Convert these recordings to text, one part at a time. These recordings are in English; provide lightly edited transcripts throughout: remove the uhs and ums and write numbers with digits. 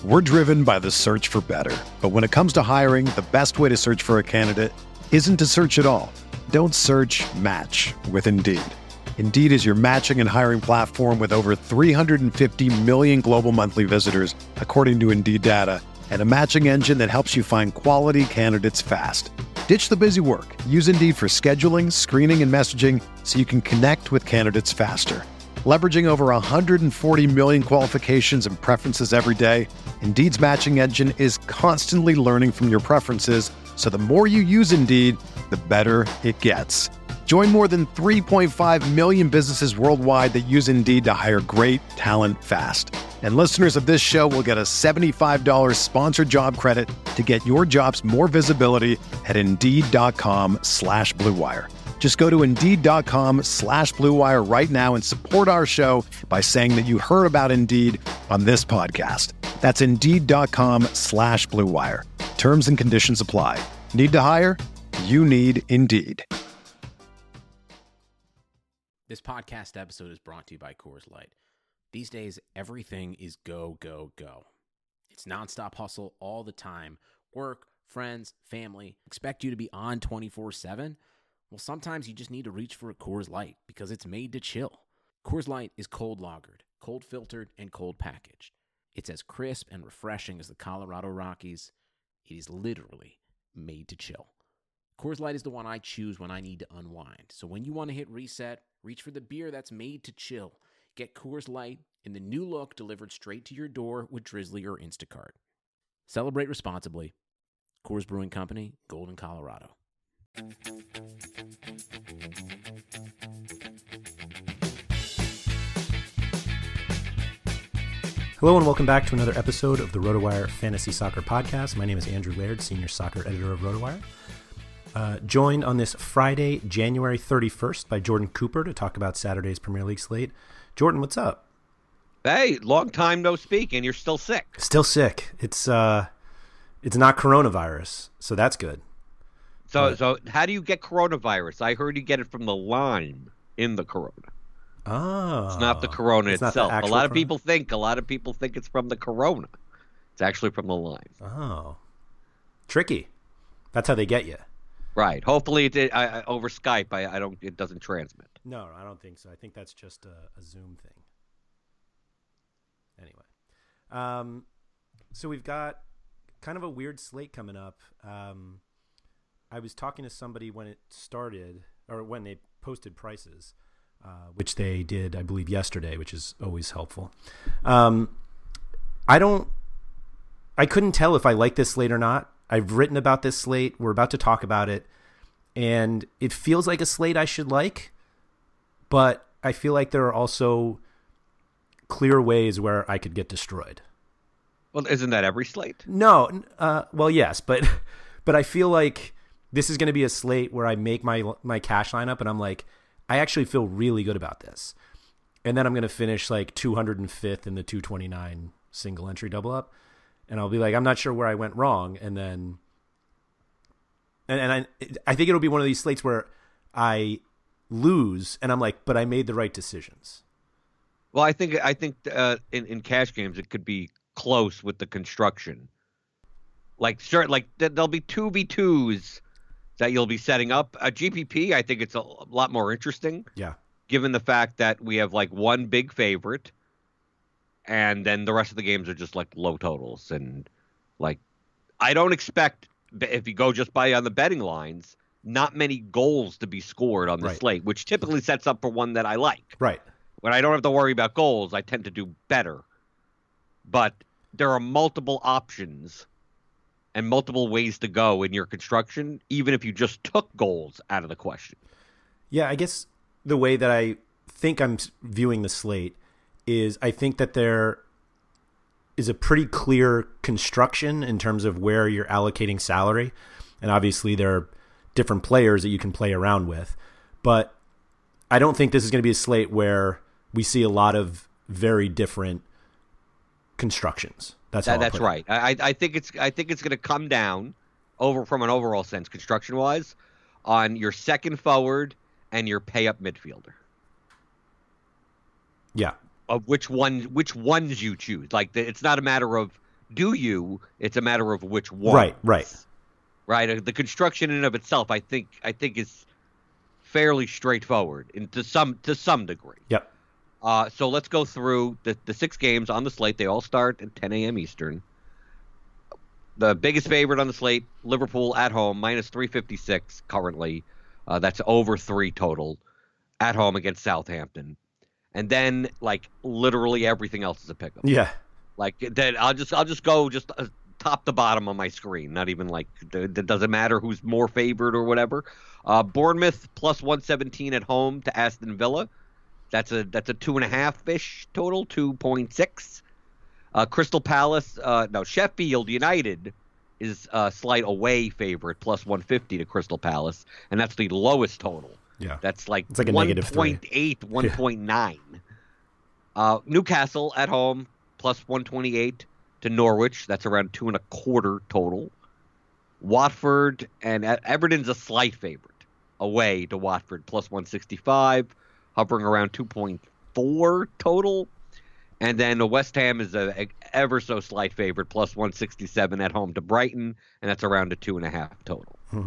We're driven by the search for better. But when it comes to hiring, the best way to search for a candidate isn't to search at all. Don't search, match with Indeed. Indeed is your matching and hiring platform with over 350 million global monthly visitors, according to Indeed data, and a matching engine that helps you find quality candidates fast. Ditch the busy work. Use Indeed for scheduling, screening, and messaging so you can connect with candidates faster. Leveraging over 140 million qualifications and preferences every day, Indeed's matching engine is constantly learning from your preferences, so the more you use Indeed, the better it gets. Join more than 3.5 million businesses worldwide that use Indeed to hire great talent fast. And listeners of this show will get a $75 sponsored job credit to get your jobs more visibility at Indeed.com/Blue Wire. Just go to Indeed.com/Blue Wire right now and support our show by saying that you heard about Indeed on this podcast. That's Indeed.com/Blue Wire. Terms and conditions apply. Need to hire? You need Indeed. This podcast episode is brought to you by Coors Light. These days, everything is go, go, go. It's nonstop hustle all the time. Work, friends, family, expect you to be on 24/7. Well, sometimes you just need to reach for a Coors Light because it's made to chill. Coors Light is cold lagered, cold filtered, and cold packaged. It's as crisp and refreshing as the Colorado Rockies. It is literally made to chill. Coors Light is the one I choose when I need to unwind. So when you want to hit reset, reach for the beer that's made to chill. Get Coors Light in the new look delivered straight to your door with Drizzly or Instacart. Celebrate responsibly. Coors Brewing Company, Golden, Colorado. Hello and welcome back to another episode of the RotoWire Fantasy Soccer Podcast. My name is Andrew Laird, Senior Soccer Editor of RotoWire. Joined on this Friday, January 31st by Jordan Cooper to talk about Saturday's Premier League slate. Jordan, what's up? Hey, long time no speak, and you're still sick. Still sick. It's not coronavirus, so that's good. So how do you get coronavirus? I heard you get it from the lime in the corona. Oh. It's not the corona itself. A lot of people think it's from the corona. It's actually from the lime. Oh. Tricky. That's how they get you. Right. Hopefully over Skype it doesn't transmit. No, I don't think so. I think that's just a Zoom thing. Anyway. So we've got kind of a weird slate coming up. I was talking to somebody when it started, or when they posted prices, which they did, I believe, yesterday, which is always helpful. I couldn't tell if I like this slate or not. I've written about this slate. We're about to talk about it. And it feels like a slate I should like, but I feel like there are also clear ways where I could get destroyed. Well, isn't that every slate? No. Well, yes, but I feel like this is going to be a slate where I make my cash lineup and I'm like, I actually feel really good about this. And then I'm going to finish like 205th in the 229 single entry double up. And I'll be like, I'm not sure where I went wrong. And then, and I think it'll be one of these slates where I lose and I'm like, but I made the right decisions. Well, I think in cash games, it could be close with the construction. Like there'll be 2v2s that you'll be setting up. A GPP, I think it's a lot more interesting. Yeah. Given the fact that we have like one big favorite, and then the rest of the games are just like low totals. And like, I don't expect, if you go just by on the betting lines, not many goals to be scored on the slate, which typically sets up for one that I like. Right. When I don't have to worry about goals, I tend to do better. But there are multiple options and multiple ways to go in your construction, even if you just took goals out of the question. Yeah, I guess the way that I think I'm viewing the slate is I think that there is a pretty clear construction in terms of where you're allocating salary. And obviously there are different players that you can play around with. But I don't think this is going to be a slate where we see a lot of very different constructions. That's right. I think it's going to come down over from an overall sense, construction wise, on your second forward and your pay up midfielder. Yeah. Of which ones you choose. Like it's not a matter of do you? It's a matter of which one. Right. The construction in and of itself, I think is fairly straightforward to some degree. Yep. So let's go through the 6 games on the slate. They all start at 10 a.m. Eastern. The biggest favorite on the slate, Liverpool at home, minus 356 currently. That's over 3 total at home against Southampton. And then, like, literally everything else is a pick 'em. Yeah. Like, then I'll just go top to bottom on my screen. Not even like it doesn't matter who's more favored or whatever. Bournemouth plus 117 at home to Aston Villa. That's a 2.5-ish total, 2.6. Crystal Palace, Sheffield United is a slight away favorite, plus 150 to Crystal Palace, and that's the lowest total. Yeah. That's like it's like a negative 1.8, 1.9. Newcastle at home, plus 128 to Norwich. That's around 2.25 total. Watford and Everton's a slight favorite away to Watford, plus 165, hovering around 2.4 total. And then the West Ham is a ever so slight favorite, plus 167 at home to Brighton, and that's around a 2.5 total. Mm-hmm.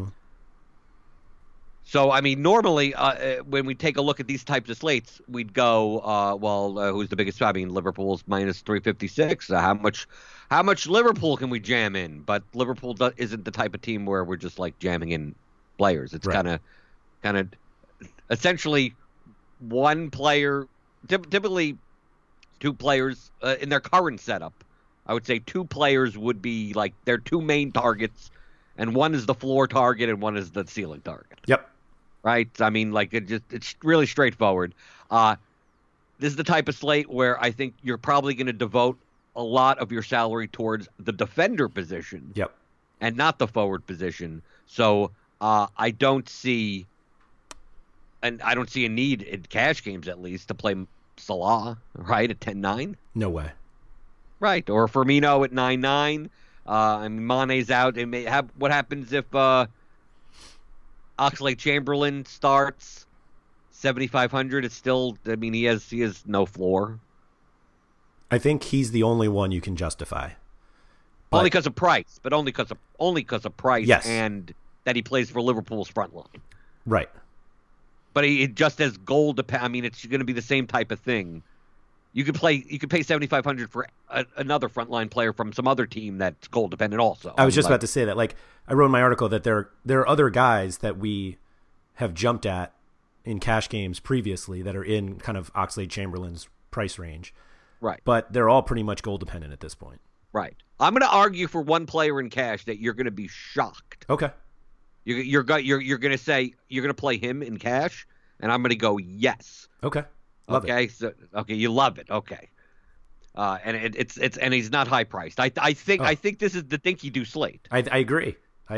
So, I mean, normally when we take a look at these types of slates, we'd go, who's the biggest? I mean, Liverpool's minus 356. How much Liverpool can we jam in? But Liverpool isn't the type of team where we're just like jamming in players. It's kind of essentially one player, typically 2 players in their current setup. I would say 2 players would be like their 2 main targets, and one is the floor target and one is the ceiling target. Yep. Right? I mean, like it's really straightforward. This is the type of slate where I think you're probably going to devote a lot of your salary towards the defender position. Yep. And not the forward position. So I don't see a need in cash games at least to play Salah, right, at 10-9. No way. Right, or Firmino at 9-9. I mean, Mane's out. What happens if Oxlade-Chamberlain starts 7,500? It's still. I mean, he has no floor. I think he's the only one you can justify. Only because of price, but only because of price. Yes. And that he plays for Liverpool's front line. Right. But it just as goal depend. I mean, it's going to be the same type of thing. You could pay 7,500 for another frontline player from some other team that's goal dependent also. I was just about to say that. Like, I wrote in my article that there are other guys that we have jumped at in cash games previously that are in kind of Oxlade-Chamberlain's price range. Right. But they're all pretty much goal dependent at this point. Right. I'm going to argue for one player in cash that you're going to be shocked. Okay. You're going to say you're going to play him in cash, and I'm going to go yes. Okay. Love it. So, you love it. Okay. And it's and he's not high priced. I think this is the dinky do slate. I agree.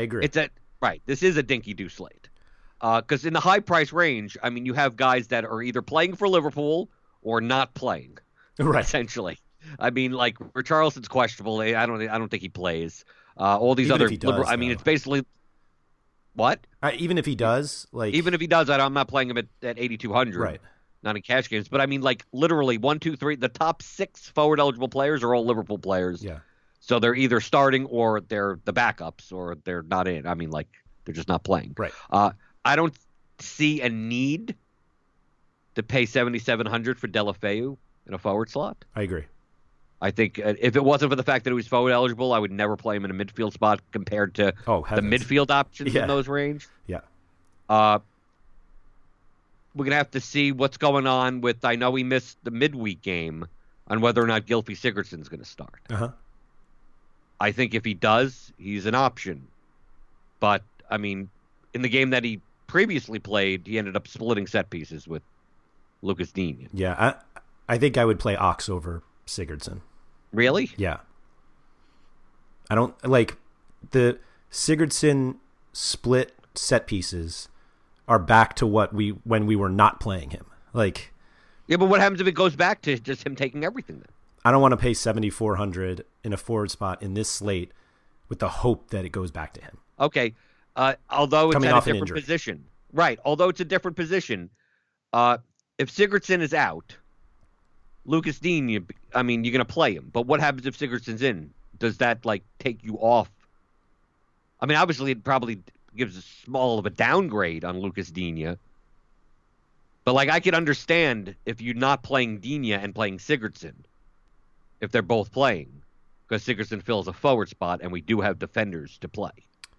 This is a dinky do slate. Because in the high price range, I mean, you have guys that are either playing for Liverpool or not playing. Right. Essentially. I mean, like Richarlison's questionable. I don't think he plays. All these even other if he does, I mean, it's basically what? Even if he does, I'm not playing him at 8,200. Right. Not in cash games, but I mean, like literally 1, 2, 3. The top 6 forward eligible players are all Liverpool players. Yeah. So they're either starting or they're the backups or they're not in. I mean, like they're just not playing. Right. I don't see a need to pay 7,700 for Deulofeu in a forward slot. I agree. I think if it wasn't for the fact that he was forward eligible, I would never play him in a midfield spot compared to the midfield options in those range. Yeah. We're going to have to see what's going on with, I know he missed the midweek game, on whether or not Gylfi Sigurdsson's going to start. Uh-huh. I think if he does, he's an option. But, I mean, in the game that he previously played, he ended up splitting set pieces with Lucas Digne. Yeah, I think I would play Ox over Sigurdsson. Really? Yeah. I don't like the Sigurdsson split set pieces are back to when we were not playing him. Like, yeah, but what happens if it goes back to just him taking everything then? I don't want to pay 7,400 in a forward spot in this slate with the hope that it goes back to him. Okay. Although it's Coming at off a different position. Right. Although it's a different position. If Sigurdsson is out, Lucas Digne, I mean, you're going to play him. But what happens if Sigurdsson's in? does that like take you off? I mean, obviously it probably gives a small of a downgrade on Lucas Digne. But like I could understand if you're not playing Digne and playing Sigurdsson, if they're both playing, because Sigurdsson fills a forward spot and we do have defenders to play.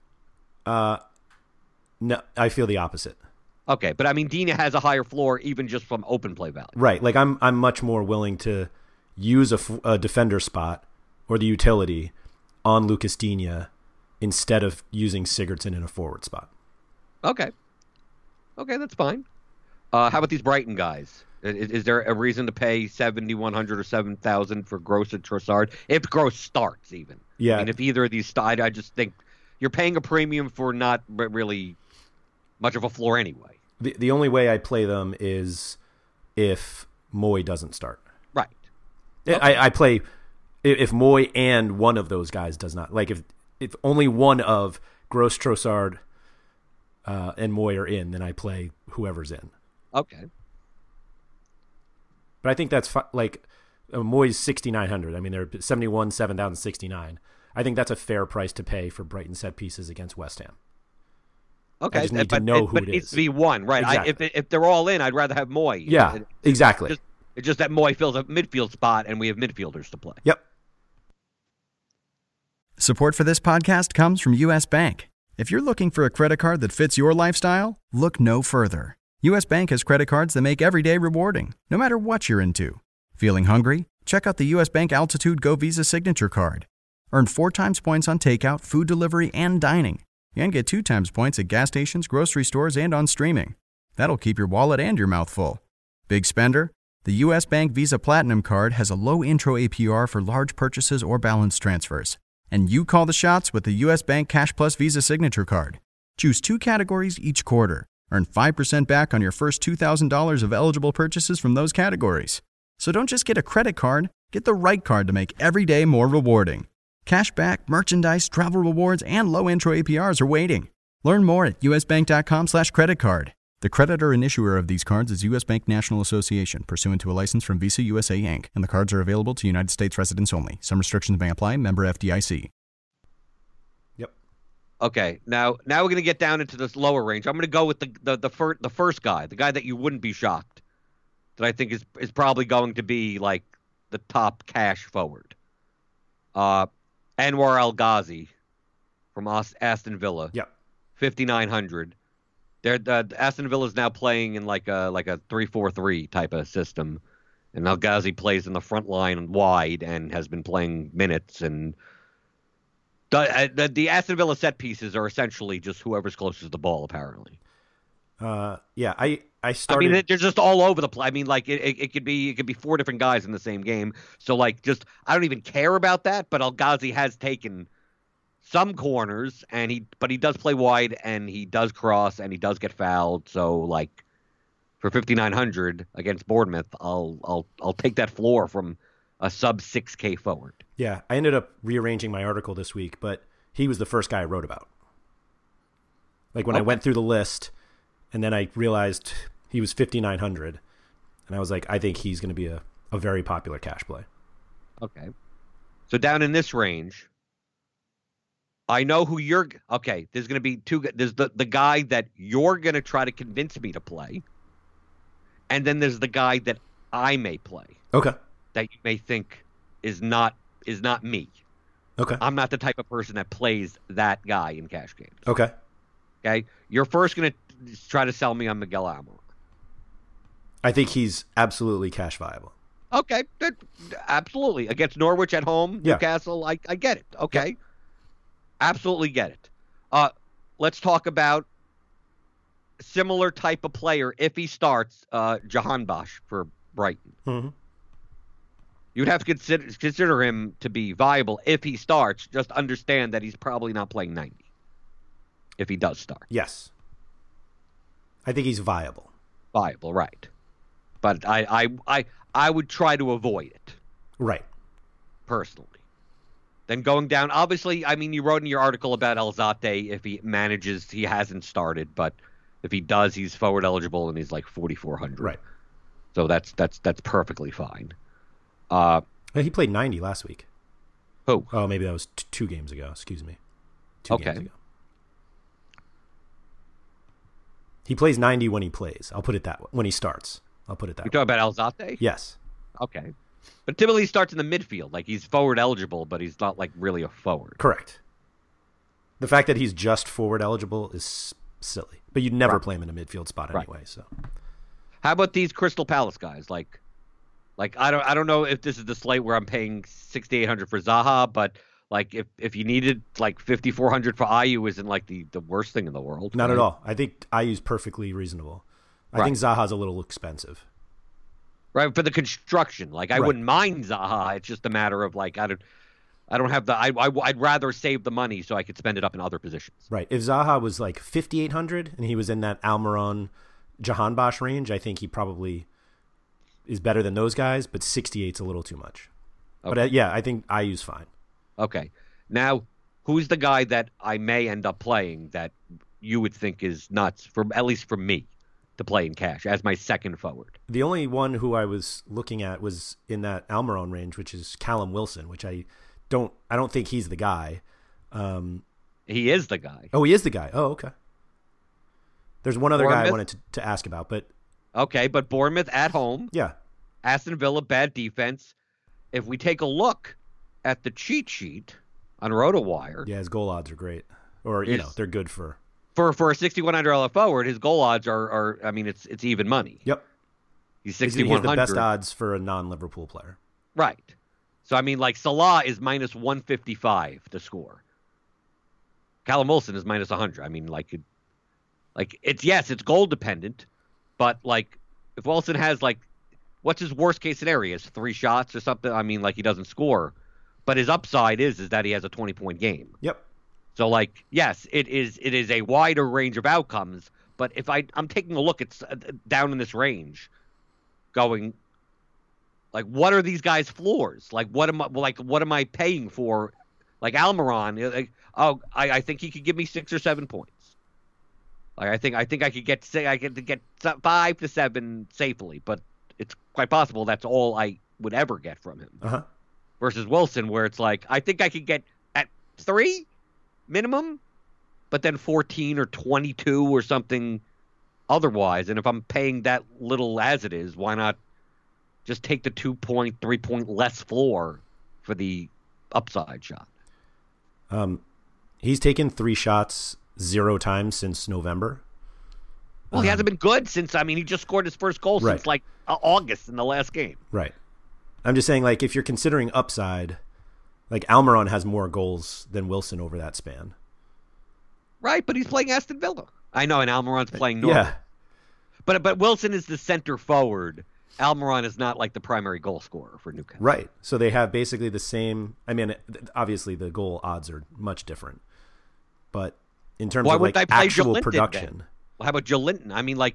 No, I feel the opposite. Okay, but I mean, Digne has a higher floor even just from open play value. Right. Like I'm much more willing to use a defender spot or the utility on Lucas Digne instead of using Sigurdsson in a forward spot. Okay, that's fine. How about these Brighton guys? Is there a reason to pay 7,100 or 7,000 for Gross and Trossard if Gross starts even? Yeah. I mean, if either of these start, I just think you're paying a premium for not really much of a floor anyway. The only way I play them is if Moy doesn't start. Right. Okay. I play if Moy and one of those guys does not. Like if only one of Gross, Trossard, and Moy are in, then I play whoever's in. Okay. But I think that's like Moy's 6,900. I mean, they're 71, 7,069. I think that's a fair price to pay for Brighton set pieces against West Ham. Okay, I just need to know who it is. But it needs to be one, right? Exactly. If they're all in, I'd rather have Moy. Yeah, exactly. It's just that Moy fills a midfield spot, and we have midfielders to play. Yep. Support for this podcast comes from U.S. Bank. If you're looking for a credit card that fits your lifestyle, look no further. U.S. Bank has credit cards that make every day rewarding, no matter what you're into. Feeling hungry? Check out the U.S. Bank Altitude Go Visa Signature Card. Earn 4 times points on takeout, food delivery, and dining. And get 2 times points at gas stations, grocery stores, and on streaming. That'll keep your wallet and your mouth full. Big spender? The U.S. Bank Visa Platinum Card has a low intro APR for large purchases or balance transfers. And you call the shots with the U.S. Bank Cash Plus Visa Signature Card. Choose 2 categories each quarter. Earn 5% back on your first $2,000 of eligible purchases from those categories. So don't just get a credit card, get the right card to make every day more rewarding. Cashback, merchandise, travel rewards, and low intro APRs are waiting. Learn more at usbank.com/creditcard. The creditor and issuer of these cards is U.S. Bank National Association, pursuant to a license from Visa USA Inc., and the cards are available to United States residents only. Some restrictions may apply. Member FDIC. Yep. Okay, now we're going to get down into this lower range. I'm going to go with the first guy, the guy that you wouldn't be shocked, that I think is probably going to be like the top cash forward. Anwar El Ghazi from Aston Villa. Yep. 5,900. Aston Villa is now playing in like a 3-4-3 type of system, and El Ghazi plays in the front line wide and has been playing minutes. And the Aston Villa set pieces are essentially just whoever's closest to the ball, apparently. Yeah, I started. I mean, they're just all over the place. I mean, like it could be 4 different guys in the same game. So like, just I don't even care about that. But El Ghazi has taken some corners, but he does play wide, and he does cross, and he does get fouled. So like, for 5,900 against Bournemouth, I'll take that floor from a sub 6K forward. Yeah, I ended up rearranging my article this week, but he was the first guy I wrote about. Like when I went through the list. And then I realized he was 5,900, and I was like, I think he's going to be a very popular cash play. Okay. So down in this range, I know who you're – okay, there's going to be two – there's the guy that you're going to try to convince me to play, and then there's the guy that I may play. Okay. That you may think is not me. Okay. I'm not the type of person that plays that guy in cash games. Okay. Okay? You're first going to try to sell me on Miguel Almiron. I think he's absolutely cash viable. Okay, absolutely. Against Norwich at home, Yeah. Newcastle, I get it. Okay, yeah. Absolutely get it. Let's talk about similar type of player if he starts, Jahanbakhsh for Brighton. Mm-hmm. You'd have to consider him to be viable if he starts. Just understand that he's probably not playing 90 if he does start. Yes. I think he's viable. Viable, right. But I would try to avoid it. Right. Personally. Then going down, obviously, I mean, you wrote in your article about Alzate, if he manages, he hasn't started, but if he does, he's forward eligible and he's like 4,400. Right. So that's perfectly fine. He played 90 last week. Who? Oh, maybe that was 2 games ago. Excuse me. 2 games ago. He plays 90 when he plays. I'll put it that way. When he starts. I'll put it that way. You're talking about Alzate? Yes. Okay. But typically he starts in the midfield. Like, he's forward eligible, but he's not, like, really a forward. Correct. The fact that he's just forward eligible is silly. But you'd never play him in a midfield spot anyway. So, how about these Crystal Palace guys? Like I don't know if this is the slate where I'm paying $6,800 for Zaha, but like if you needed like $5,400 for Ayew, isn't like the worst thing in the world. Not at all. I think Ayew's perfectly reasonable. I think Zaha's a little expensive. Right, for the construction. Like, I wouldn't mind Zaha. It's just a matter of like I don't have the. I'd rather save the money so I could spend it up in other positions. Right. If Zaha was like 5,800 and he was in that Almiron, Jahanbakhsh range, I think he probably is better than those guys. But 68's a little too much. Okay. But yeah, I think Ayew's fine. Okay. Now, who's the guy that I may end up playing that you would think is nuts at least for me to play in cash as my second forward? The only one who I was looking at was in that Almiron range, which is Callum Wilson, which I don't think he's the guy. He is the guy. Oh, he is the guy. Oh, okay. There's one other Bournemouth? guy I wanted to ask about, but okay, but Bournemouth at home. Yeah. Aston Villa, bad defense. If we take a look at the cheat sheet on RotoWire, yeah, his goal odds are great, or they're good for a $6,100 forward. His goal odds are I mean, it's even money. Yep. He's He has $6,100. the best odds for a non-Liverpool player. Right. So, I mean, like, Salah is minus 155 to score. Callum Wilson is minus 100. I mean, it's goal dependent, but, like, if Wilson has, like, what's his worst case scenario? Is 3 shots or something? I mean, like, he doesn't score. But his upside is that he has a 20-point game. Yep. So, like, yes, it is a wider range of outcomes, but if I'm taking a look at down in this range, going, like, what are these guys' floors? Like, what am I paying for? Like, Almiron, like, I think he could give me 6 or 7 points. Like, I think I could get 5 to 7 safely, but it's quite possible that's all I would ever get from him. Uh-huh. Versus Wilson, where it's like, I think I could get at 3 minimum, but then 14 or 22 or something otherwise. And if I'm paying that little as it is, why not just take the 2-point, 3-point less floor for the upside shot? He's taken 3 shots 0 times since November. Well, he hasn't been good since, I mean, he just scored his first goal since like August in the last game. Right. I'm just saying, like, if you're considering upside, like, Almiron has more goals than Wilson over that span. Right, but he's playing Aston Villa. I know, and Almiron's playing Norwich. Yeah. But Wilson is the center forward. Almiron is not like the primary goal scorer for Newcastle. Right. So they have basically the same. I mean, obviously the goal odds are much different, but in terms of like actual production, then? Well, how about Joelinton? I mean, like,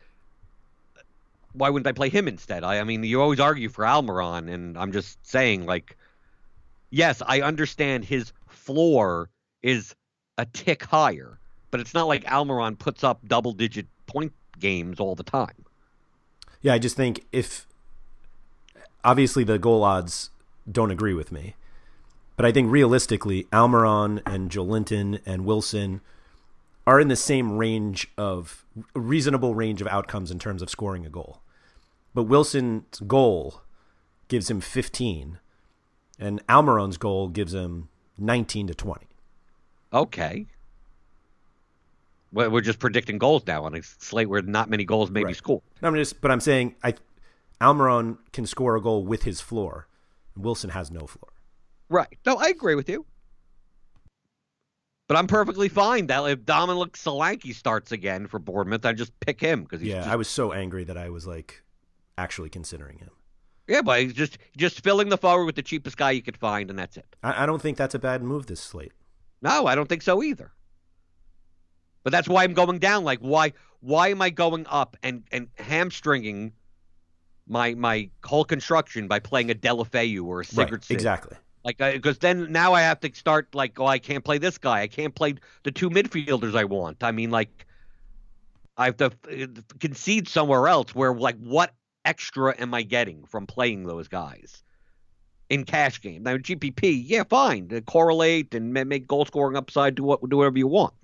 why wouldn't I play him instead? I mean, you always argue for Almiron, and I'm just saying, like, yes, I understand his floor is a tick higher, but it's not like Almiron puts up double-digit point games all the time. Yeah, I just think obviously the goal odds don't agree with me, but I think realistically, Almiron and Joelinton and Wilson are in the same reasonable range of outcomes in terms of scoring a goal. But Wilson's goal gives him 15, and Almiron's goal gives him 19 to 20. Okay. Well, we're just predicting goals now on a slate where not many goals may be scored. No, I'm saying Almiron can score a goal with his floor. Wilson has no floor. Right. No, I agree with you. But I'm perfectly fine that if Dominic Solanke starts again for Bournemouth, I just pick him because I was so angry that I was like actually considering him. Yeah, but he's just filling the forward with the cheapest guy you could find, and that's it. I don't think that's a bad move this slate. No, I don't think so either. But that's why I'm going down. Like, why am I going up and hamstringing my whole construction by playing a Deulofeu or a Sigurdsson? Right, exactly. Like, because then now I have to start like, I can't play this guy. I can't play the 2 midfielders I want. I mean, like, I have to concede somewhere else where, like, what extra am I getting from playing those guys? in cash game. Now GPP, yeah, fine, correlate and make goal scoring upside. Do whatever you want.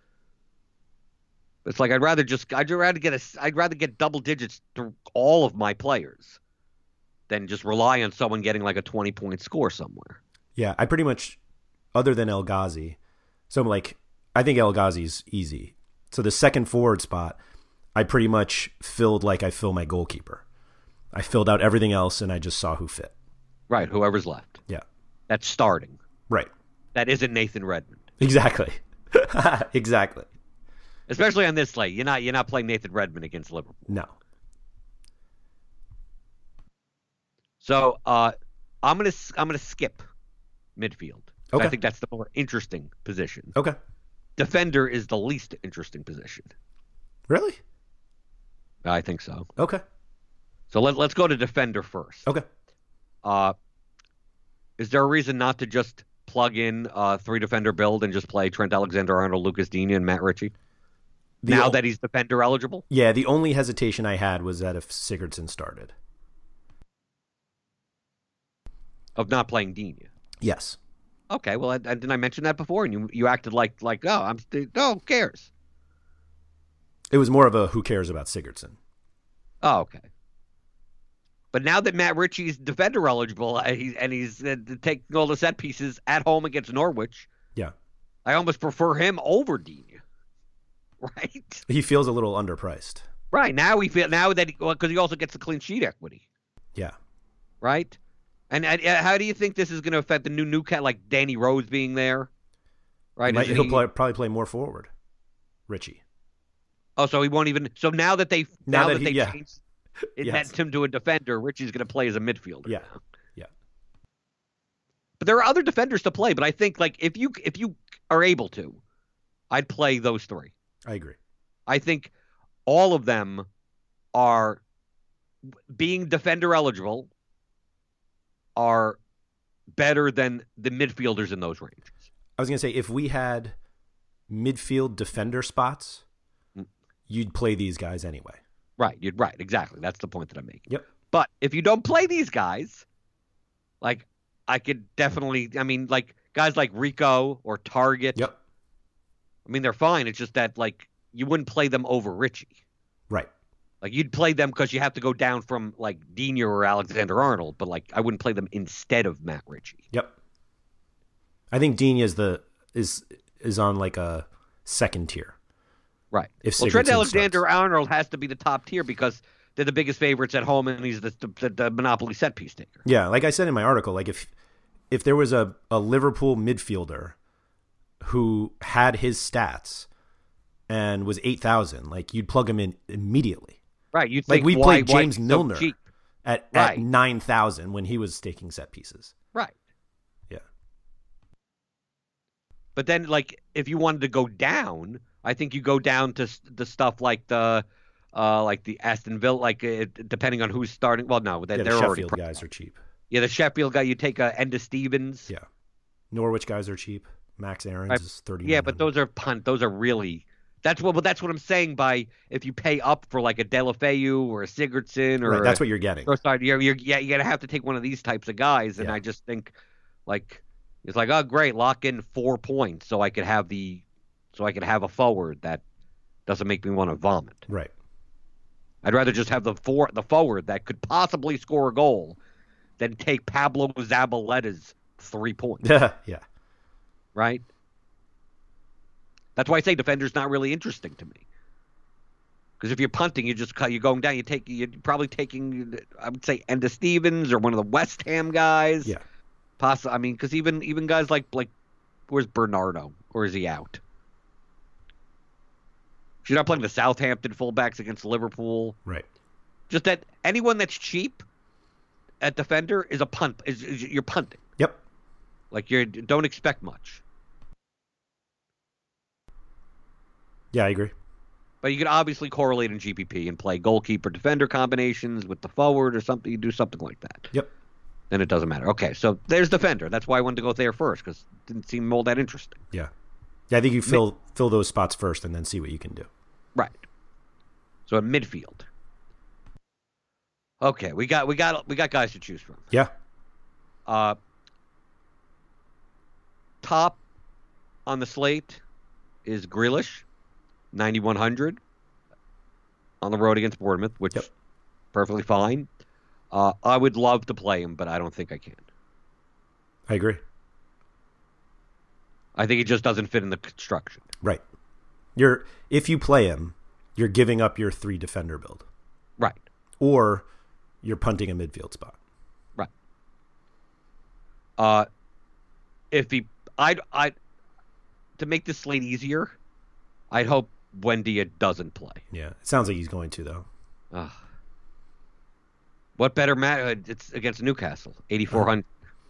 It's like I'd rather get double digits through all of my players than just rely on someone getting like a 20-point score somewhere. Yeah, I pretty much, other than El Ghazi, so like I think El Ghazi's easy. So the second forward spot, I pretty much filled like I fill my goalkeeper. I filled out everything else and I just saw who fit. Right, whoever's left. Yeah. That's starting. Right. That isn't Nathan Redmond. Exactly. Exactly. Especially on this slate. You're not playing Nathan Redmond against Liverpool. No. So I'm gonna skip midfield. Okay. I think that's the more interesting position. Okay. Defender is the least interesting position. Really? I think so. Okay. So let's go to defender first. Okay. Is there a reason not to just plug in 3-defender build and just play Trent Alexander-Arnold, Lucas Digne, and Matt Ritchie? Now that he's defender eligible? Yeah, the only hesitation I had was that if Sigurdsson started. Of not playing Digne? Yes. Okay, well, didn't I mention that before? And you acted like oh, who cares? It was more of a who cares about Sigurdsson. Oh, okay. But now that Matt Ritchie's defender eligible, he's taking all the set pieces at home against Norwich. Yeah. I almost prefer him over Digne. Right? He feels a little underpriced. Right. Now because he also gets the clean sheet equity. Yeah. Right? And how do you think this is going to affect the new cat, like Danny Rose being there? Right? He'll probably play more forward, Ritchie. Oh, so he won't even. So now that they changed Yes. him to a defender, Ritchie's going to play as a midfielder. Yeah. Now. Yeah. But there are other defenders to play. But I think like if you are able to, I'd play those three. I agree. I think all of them are being defender eligible are better than the midfielders in those ranges. I was going to say, if we had midfield defender spots, you'd play these guys anyway. Right. You're right. Exactly. That's the point that I'm making. Yep. But if you don't play these guys, like I could definitely, I mean, like guys like Rico or Target. Yep. I mean, they're fine. It's just that like you wouldn't play them over Ritchie. Right. Like you'd play them because you have to go down from like Digne or Alexander-Arnold, but like I wouldn't play them instead of Matt Ritchie. Yep. I think Digne is on like a second tier. Right. If well, Trent Sigurdsson Alexander-Arnold has to be the top tier because they're the biggest favorites at home, and he's the monopoly set piece taker. Yeah, like I said in my article, like if there was a Liverpool midfielder who had his stats and was 8,000, like you'd plug him in immediately. Right. You'd Like think, we played James so Milner cheap? at Right. 9,000 when he was staking set pieces. Right. Yeah. But then, like, if you wanted to go down, I think you go down to the stuff like the Aston Villa, like depending on who's starting. Well, no, they're the already Sheffield guys are cheap. Yeah, the Sheffield guy. You take Enda Stevens. Yeah. Norwich guys are cheap. Max Aarons Right. is 30. Yeah, but those are punt. Those are really. That's what I'm saying. By if you pay up for like a Delafeu or a Sigurdsson or right, that's what you're getting. you're gonna have to take one of these types of guys, and Yeah. I just think like it's like, oh great, lock in 4 points so I could have a forward that doesn't make me want to vomit. Right. I'd rather just have the forward that could possibly score a goal than take Pablo Zabaleta's 3 points. Yeah. Right? That's why I say defender's not really interesting to me. Because if you're punting, you're going down. You're probably taking, I would say, Enda Stevens or one of the West Ham guys. Yeah. I mean, because even guys like where's Bernardo, or is he out? If you're not playing the Southampton fullbacks against Liverpool, Right. just that anyone that's cheap at defender is a punt. You're punting. Yep. Like don't expect much. Yeah, I agree. But you could obviously correlate in GPP and play goalkeeper defender combinations with the forward or something. You do something like that. Yep. Then it doesn't matter. Okay, so there's defender. That's why I wanted to go there first, because it didn't seem all that interesting. Yeah. Yeah, I think you fill those spots first and then see what you can do. Right. So at midfield. Okay, we got guys to choose from. Yeah. Top on the slate is Grealish, 9,100 on the road against Bournemouth, which perfectly fine. I would love to play him, but I don't think I can. I agree. I think he just doesn't fit in the construction. Right. If you play him, you're giving up your 3 defender build. Right. Or you're punting a midfield spot. Right. To make this slate easier, I'd hope Buendia doesn't play. Yeah, it sounds like he's going to, though. What better match? It's against Newcastle, 8,400.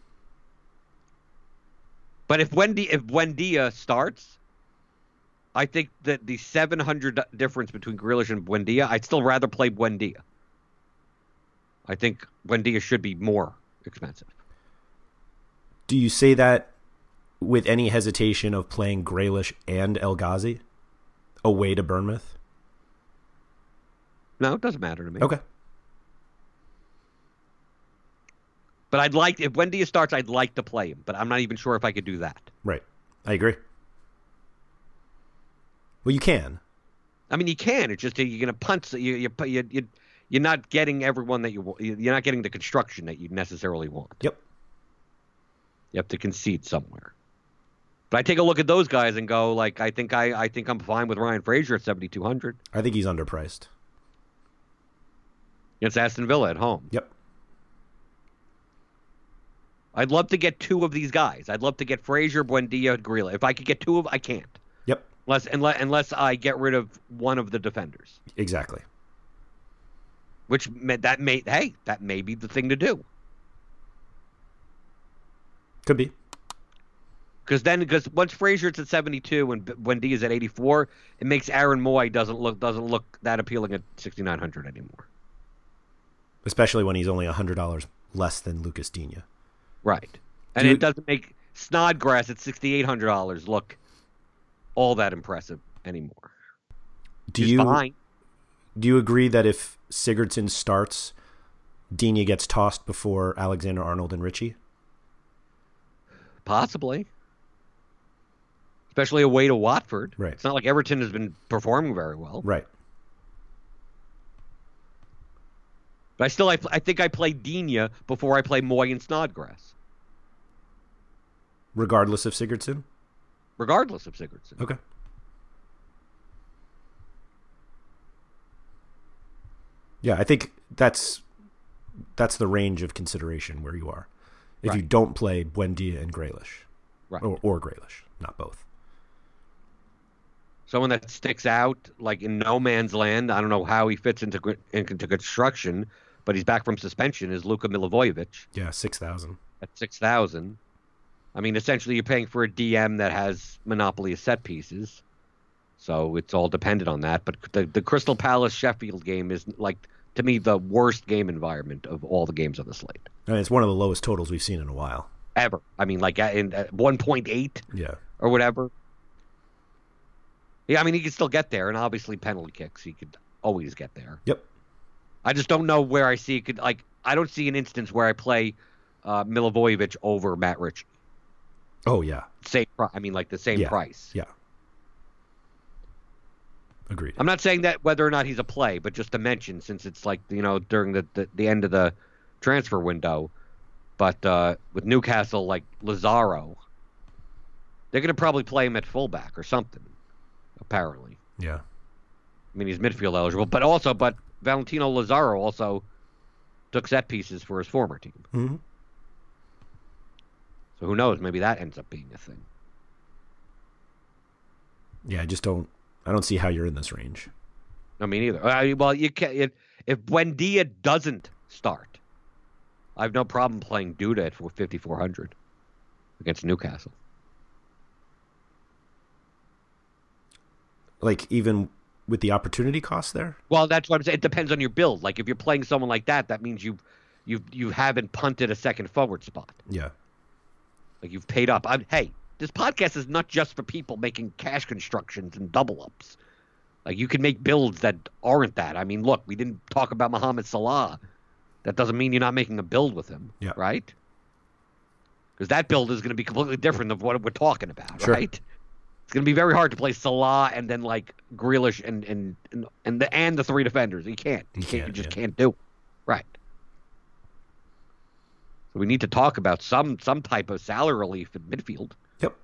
But if Buendia starts, I think that the 700 difference between Grealish and Buendia, I'd still rather play Buendia. I think Buendia should be more expensive. Do you say that with any hesitation of playing Grealish and El Ghazi away to Bournemouth? No, it doesn't matter to me. Okay. But if Buendia starts, I'd like to play him, but I'm not even sure if I could do that. Right. I agree. Well, you can. I mean, you can. It's just you're going to punt. You're not getting everyone that you're not getting the construction that you necessarily want. Yep. You have to concede somewhere. But I take a look at those guys and go, like, I think I'm fine with Ryan Fraser at 7,200. I think he's underpriced. It's Aston Villa at home. Yep. I'd love to get 2 of these guys. I'd love to get Fraser, Buendia, Grealish. If I could get 2 of, I can't. Yep. Unless I get rid of one of the defenders. Exactly. That may be the thing to do. Could be. Because once Fraser's at 72 and Buendia's at 84, it makes Aaron Moy doesn't look that appealing at 6,900 anymore. Especially when he's only $100 less than Lucas Digne. Right. And it doesn't make Snodgrass at $6,800 look all that impressive anymore. Do you agree that if Sigurdsson starts, Digne gets tossed before Alexander-Arnold and Ritchie? Possibly. Especially away to Watford. Right. It's not like Everton has been performing very well. Right. But I think I play Digne before I play Moy and Snodgrass. Regardless of Sigurdsson? Regardless of Sigurdsson. Okay. Yeah, I think that's the range of consideration where you are. If you don't play Buendia and Grealish. Right. Or Grealish, not both. Someone that sticks out, like in no man's land, I don't know how he fits into construction, but he's back from suspension, is Luka Milivojevic. Yeah, 6,000. At 6,000. I mean, essentially you're paying for a DM that has monopoly of set pieces. So it's all dependent on that. But the Crystal Palace Sheffield game is, like, to me, the worst game environment of all the games on the slate. And it's one of the lowest totals we've seen in a while. Ever. I mean, like at 1.8 yeah, or whatever. Yeah, I mean, he could still get there, and obviously penalty kicks, he could always get there. Yep. I just don't know where I see it. I don't see an instance where I play Milivojevic over Matt Ritchie. Oh, yeah. The same price. Yeah. Agreed. I'm not saying that whether or not he's a play, but just to mention, since it's like, during the end of the transfer window. But with Newcastle, like Lazaro, they're going to probably play him at fullback or something, apparently. Yeah. I mean, he's midfield eligible, but Valentino Lazaro also took set pieces for his former team. Mm-hmm. So who knows? Maybe that ends up being a thing. Yeah, I don't see how you're in this range. I mean, either. Well, you can if Buendia doesn't start, I have no problem playing Duda at 5,400 against Newcastle. Like, even with the opportunity cost there? Well, that's what I'm saying. It depends on your build. Like, if you're playing someone like that, that means you haven't punted a second forward spot. Yeah. Like, you've paid up. Hey, this podcast is not just for people making cash constructions and double ups. Like, you can make builds that aren't that. I mean, look, we didn't talk about Mohamed Salah. That doesn't mean you're not making a build with him, right? because that build is going to be completely different than what we're talking about, Sure. right? It's going to be very hard to play Salah and then like Grealish and the three defenders. You can't. You just can't do it. Right. So we need to talk about some type of salary relief in midfield. Yep.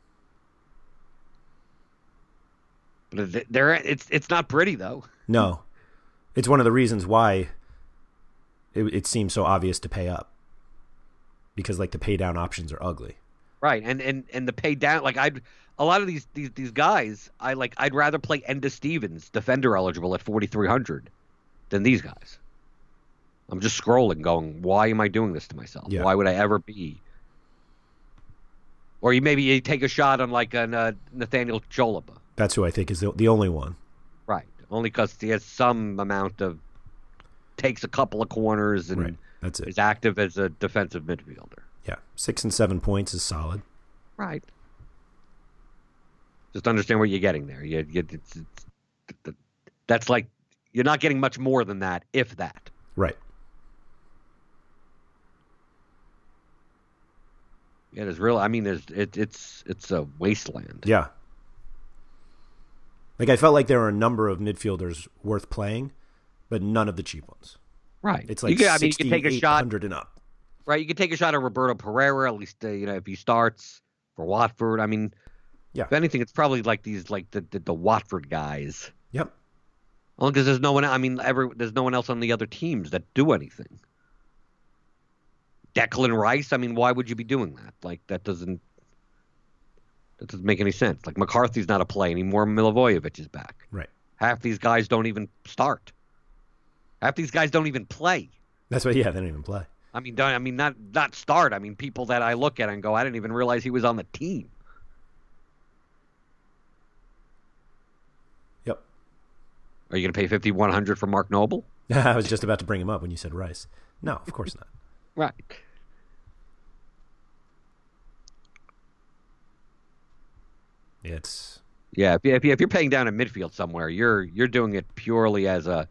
But it's not pretty though. No, it's one of the reasons why it seems so obvious to pay up, because like the pay down options are ugly. Right, and the pay down, like a lot of these guys, I'd rather play Enda Stevens, defender eligible at 4,300, than these guys. I'm just scrolling, going, why am I doing this to myself? Yeah. Why would I ever be? Or you take a shot on like a Nathaniel Cholaba. That's who I think is the only one. Right, only because he has some amount of takes a couple of corners and Right. That's it. is active as a defensive midfielder. Yeah, 6 and 7 points is solid. Right. Just understand what you're getting there. That's like you're not getting much more than that, if that. Right. Yeah, there's real. I mean, it's a wasteland. Yeah. Like I felt like there were a number of midfielders worth playing, but none of the cheap ones. Right. It's like you can take a shot. 800 and up. Right. You can take a shot at Roberto Pereira, at least if he starts for Watford. I mean, Yeah. if anything, it's probably like these the Watford guys. Yep. Only because there's no one. I mean, there's no one else on the other teams that do anything. Declan Rice. I mean, why would you be doing that? Like that doesn't make any sense. Like McCarthy's not a play anymore. Milivojevic is back. Right. Half these guys don't even start. Half these guys don't even play. That's what. Yeah, they don't even play. I mean, not start. I mean, people that I look at and go, I didn't even realize he was on the team. Yep. Are you going to pay 5,100 for Mark Noble? I was just about to bring him up when you said Rice. No, of course not. Right. It's Yeah, if you're paying down in midfield somewhere, you're doing it purely as a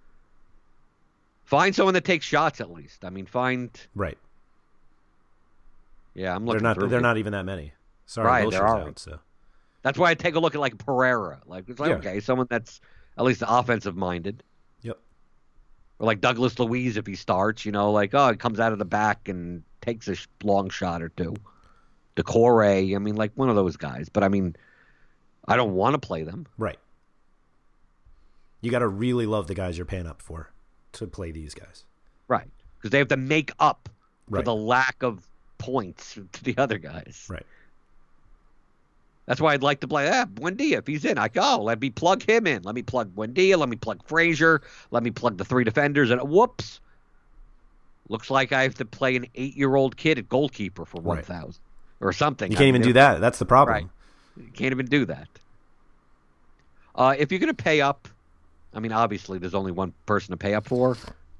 find someone that takes shots at least. I mean, right. Yeah, I'm looking. They're not even that many. Sorry, Right, Wilshire's there are. out. So That's why I take a look at like Pereira. Like it's like Yeah. okay, someone that's at least offensive minded. yep. Or like Douglas Luiz if he starts, like he comes out of the back and takes a long shot or two. Decore, I mean, like one of those guys. But I mean, I don't want to play them. Right. You got to really love the guys you're paying up for to play these guys. Right. Because they have to make up for Right. the lack of points to the other guys. Right. That's why I'd like to play Buendia if he's in. I go, let me plug him in. Let me plug Buendia. Let me plug Frazier. Let me plug the three defenders. And whoops. Looks like I have to play an 8-year-old kid at goalkeeper for 1,000 or something. You can't even do that. That's the problem. Right. You can't even do that. If you're going to pay up, I mean, obviously there's only one person to pay up for.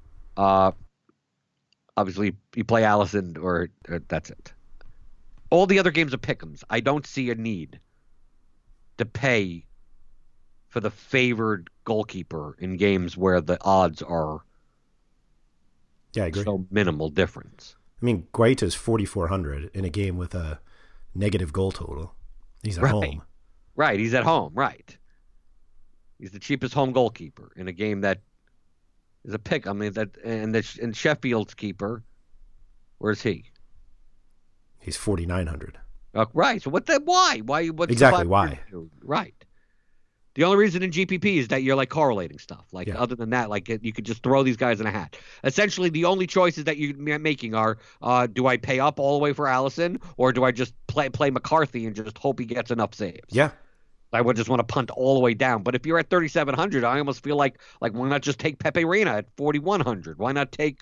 Obviously, you play Allison or that's it. All the other games are pick'ems. I don't see a need to pay for the favored goalkeeper in games where the odds are Yeah, I agree. so minimal difference. I mean, Guaita's 4,400 in a game with a negative goal total. He's at Right. home. Right, he's at home, right. He's the cheapest home goalkeeper in a game that is a pick. I mean, and Sheffield's keeper, where's he? He's 4,900. Right. So why? Why? What's Exactly, the why? Right. The only reason in GPP is that you're like correlating stuff. Like Yeah. other than that, like you could just throw these guys in a hat. Essentially, the only choices that you're making are: do I pay up all the way for Allison, or do I just play McCarthy and just hope he gets enough saves? Yeah. I would just want to punt all the way down. But if you're at 3,700, I almost feel like why not just take Pepe Reina at 4,100? Why not take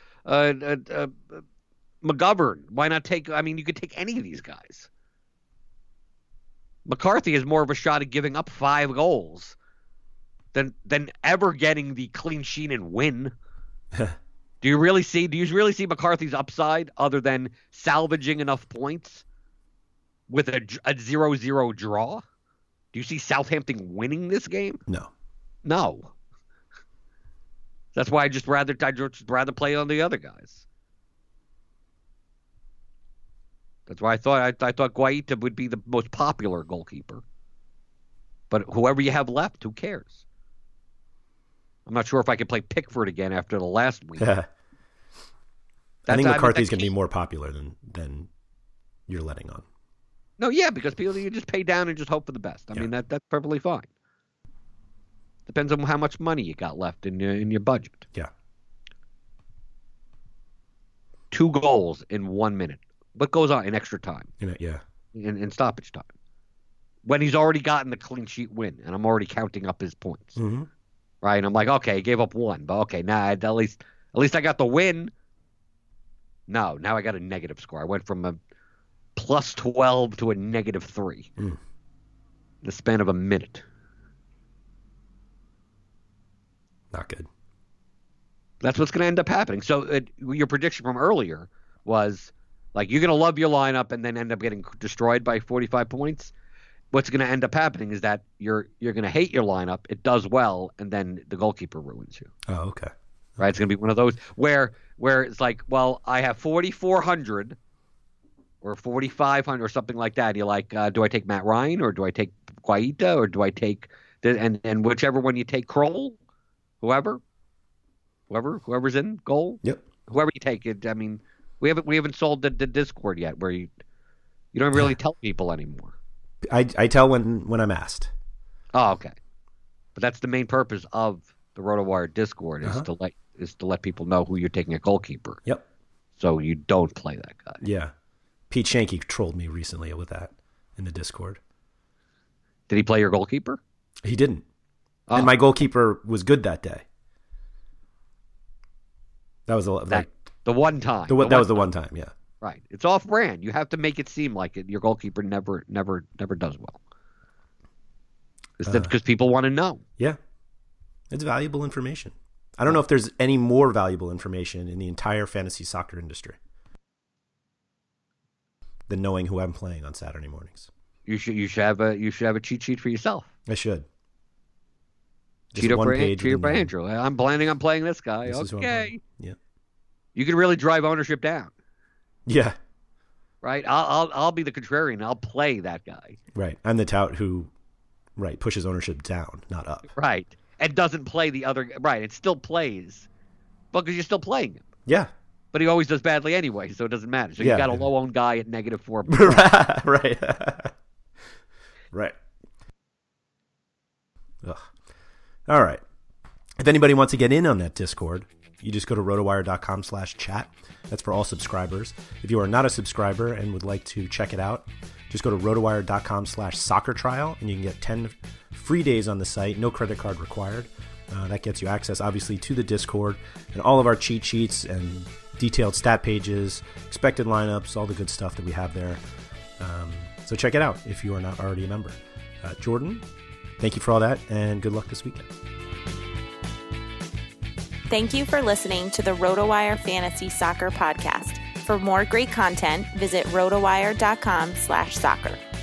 McGovern? Why not take? I mean, you could take any of these guys. McCarthy has more of a shot at giving up 5 goals than ever getting the clean sheet and win. Do you really see McCarthy's upside other than salvaging enough points with a 0-0 draw? Do you see Southampton winning this game? No. No. That's why I'd just rather play on the other guys. That's why I thought Guaita would be the most popular goalkeeper. But whoever you have left, who cares? I'm not sure if I can play Pickford again after the last week. I think McCarthy's going to be more popular than you're letting on. No, yeah, because people, you just pay down and just hope for the best. I mean, that's perfectly fine. Depends on how much money you got left in your budget. Yeah. 2 goals in 1 minute. What goes on in extra time? Yeah. In stoppage time. When he's already gotten the clean sheet win, and I'm already counting up his points. Mm-hmm. Right? And I'm like, okay, he gave up 1, but okay, now at least I got the win. No, now I got a negative score. I went from a plus 12 to a negative 3 in the span of a minute. Not good. That's what's going to end up happening. So your prediction from earlier was like you're going to love your lineup and then end up getting destroyed by 45 points. What's going to end up happening is that you're going to hate your lineup. It does well, and then the goalkeeper ruins you. Oh, okay. Right? It's going to be one of those where it's like, well, I have 4,400 or 4,500 or something like that. You're like, do I take Matt Ryan or do I take Guaita or do I take and whichever one you take, Kroll, whoever's in goal. Yep. Whoever you take it. I mean, we haven't sold the Discord yet, where you don't really tell people anymore. I tell when I'm asked. Oh, okay. But that's the main purpose of the RotoWire Discord is to let people know who you're taking a goalkeeper. Yep. So you don't play that guy. Yeah. Pete Shanky trolled me recently with that in the Discord. Did he play your goalkeeper? He didn't. Oh. And my goalkeeper was good that day. That was the one time. That was the one time, yeah. Right. It's off brand. You have to make it seem like it. Your goalkeeper never does well. Because people want to know. Yeah. It's valuable information. I don't know if there's any more valuable information in the entire fantasy soccer industry than knowing who I'm playing on Saturday mornings. You should have a cheat sheet for yourself. I should. Cheat for Andrew. I'm planning on playing this guy. Okay. Yeah. You can really drive ownership down. Yeah. Right. I'll be the contrarian. I'll play that guy. Right. I'm the tout who, pushes ownership down, not up. Right. And doesn't play the other. Right. It still plays, because you're still playing him. Yeah. But he always does badly anyway, so it doesn't matter. So you got a low-owned guy at -4. Right. Right. Ugh. All right. If anybody wants to get in on that Discord, you just go to rotowire.com/chat. That's for all subscribers. If you are not a subscriber and would like to check it out, just go to rotowire.com/soccer trial and you can get 10 free days on the site. No credit card required. That gets you access, obviously, to the Discord and all of our cheat sheets and detailed stat pages, expected lineups, all the good stuff that we have there. So check it out if you are not already a member. Jordan, thank you for all that, and good luck this weekend. Thank you for listening to the RotoWire Fantasy Soccer Podcast. For more great content, visit rotowire.com/soccer.